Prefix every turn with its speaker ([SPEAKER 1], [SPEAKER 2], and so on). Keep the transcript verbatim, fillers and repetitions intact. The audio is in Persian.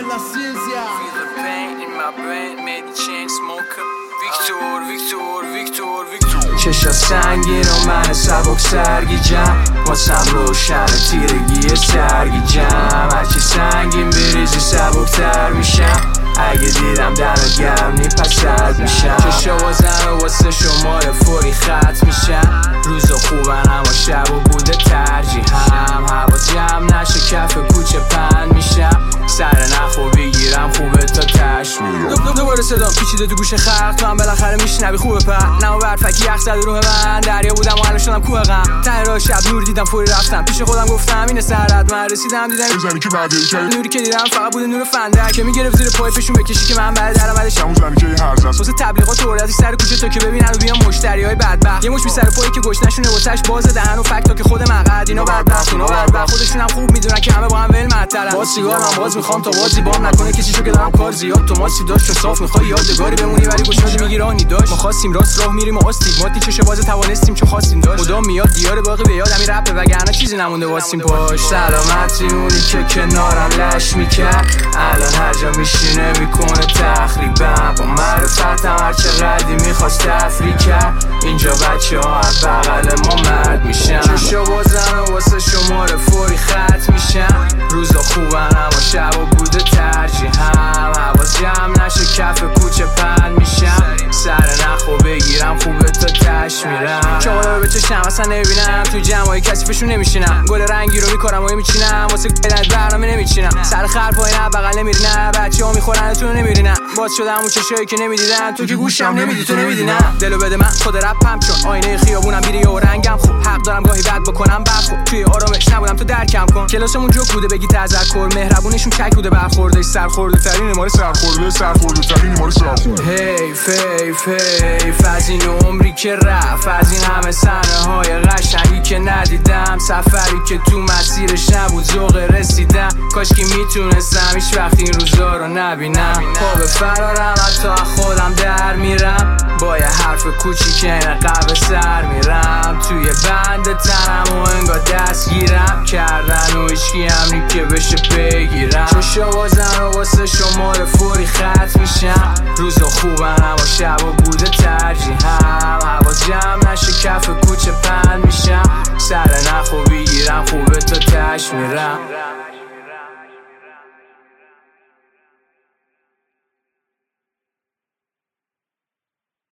[SPEAKER 1] la ciencia.
[SPEAKER 2] Feel the pain in my brain, made the chain smoker. Victor, Victor, Victor, Victor.
[SPEAKER 3] چشا سنگین و من سبک سرگیجم، واسم روشن تیرگی سرگیجم. هرچی سنگین بریزی سبک تر میشم، اگه دیدم دمت گرم نی پس سرد میشم. چشا و زن و واسه شماره فوری خط میشم، روزا خوبن اما شب و بوده ترجیحم. هوا جمع نشه کف کوچه پند میشم، سر نخو بگیرم خوبه تا تش میرم. دوباره صدام پیچیده تو گوش خلق، تو هم بالاخره میشنوی خوبه پر. نمو برفکی یخ زد روح من، دریا بودم و الان شدم کوه غم. ته راه شب نور دیدم فوری رفتم، پیش خودم گفتم اینه سرحد. من رسیدم دیدم
[SPEAKER 4] زنی که بعد کرد،
[SPEAKER 3] نوری که دیدم فقط بوده نور فنده که میگرفت زیر پای فشون بکشی که من بعد درآمدش.
[SPEAKER 4] همون زنی که هر زاست
[SPEAKER 3] واسه تبلیغات توردی سر کوچه تا که ببینن و بیان مشتریای بدبخت. یه مش بی سر پایی که گوش نشونه واسش باز دهن و فکتا که خود مقعد. اینا بدبخت اونا بدبخت، خودشون هم خوب میدونن که همه با هم ول معطلن. باز سیگارم باز میخوام تا بازی بام نکنه کسی شو که دارم کار زیاد. تو ماسی داشت و صاف میخوای یادگاری بمونی ولی گشاد میگیرانی داشت. ما خواستیم راست راه میریم و استیگماتی چش باز توانستیم چون خواستیم داشت. مدام میاد دیار باقی به یادم این رپ وگرنه چیزی نمونده واسیم پاش. سلامتی اونی که کنارم لش میکرد، الان هر جا میشینه میکنه تخریبم. با معرفتم هر چقدری میخواست تفریح کرد، اینجا بچه ها از بغل ما مرد میشن. چشا بازن و واسه شماره فوری خط میشن، روزا خوبن اما شب و بوده ترجیحم. حواس جمع نشه کف کوچه پند میشم، سر نخو بگیرم خوبه تا تش میرم. چهارا رو به چشم اصلا نمیبینم، تو جمعای کسیفشون نمیشینم. گل رنگی رو میکنم و میچینم، واسه قیدت برنامه نمیچینم. سر خر پایین بغل نمیرینم، بچه ها میخورن تو نمیرینم. باز شدم اون چشایی که نمیدیدن، تو که گوشم نمیدی تو نمیدینم. دلو بده من خود رپم چون آینه خیابونم بیری و رنگم خوب. حق دارم گاهی بد بکنم بد خوب، توی آرامش نبودم تو درکم کن. کلاسمون جوک بوده بگی تذکر، مهربونشون چک بوده برخورده. سرخورده ترین ماره
[SPEAKER 4] سرخورده سرخورده ترین ماره سرخورده.
[SPEAKER 3] حیف حیف حیف از این عمری که رفت، از این همه صحنه های قشنگی که ندیدم. سفری که تو مسیرش نبود ذوق رسیدم، کاش که میتونستم هیچ وقت این روزا رو نبینم. پا به فرارم حتی خودم در میرم، با یه حرف کوچیک این قبل سر میرم. توی بند تنم و انگار دستگیرم کردن و هیچکی هم که بشه بگیرم. چشا بازن و واسه شماره فوری خط میشم، روزا خوبن اما شب و بوده ترجیح